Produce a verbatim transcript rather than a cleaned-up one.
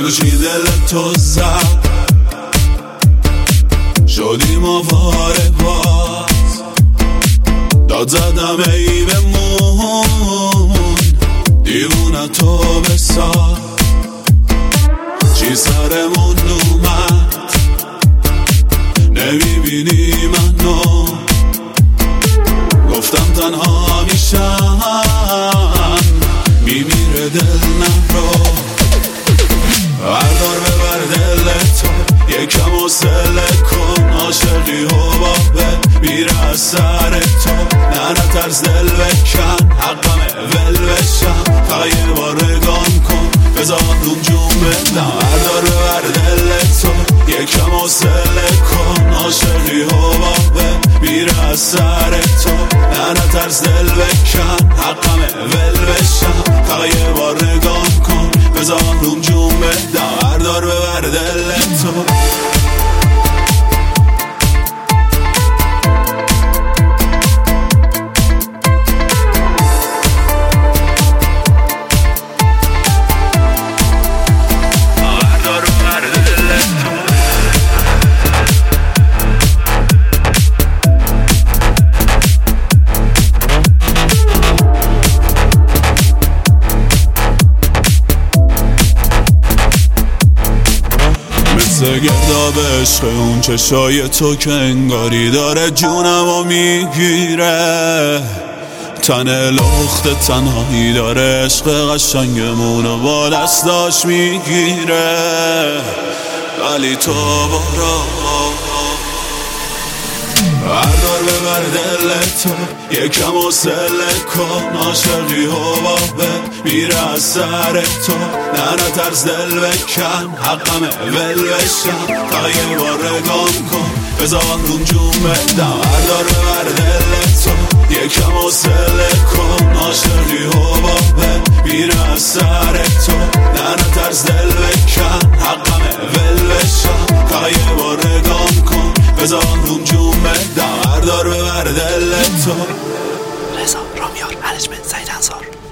بگو چی دل تو زد شدیم آواره باز داد زدم ای بمون دیوونه تو بساز چی سرمون اومد نمیبینی منو گفتم تنها میشم میمیره دل نرو بردار ببر دل تو یکم حوصله کن عاشقی حبابه میره از سر تو نه نترس دل بکن حقمه ول بشم فقط یه بار نگام کن بذار روم جون بدم بردار ببر دل تو یکم حوصله کن عاشقی حبابه میره از سر تو نه نترس دل بکن حقمه ول بشم فقط یه بار نگام کن بذار روم جون بدم بردار ببر دل تو مثل گرداب عشق اون چشای تو که انگاری داره جونمو میگیره تن لخت تنهایی داره عشق قشنگمونو با دستاش میگیره ولی تو برو بردار ببر دل تو یکم حوصله کن عاشقی حبابه میره از سر تو نه نترس دل بکن حقمه ول بشم فقط یه بار نگام کن بذار روم جون بدم بردار ببر دل تو یکم حوصله کن عاشقی حبابه میره از سر تو نه نترس دل بکن حقمه ول بشم فقط یه بار نگام کن بذار روم جون بدم بردار ببر دل تو رضا رامیار منیجمنت سعید انصار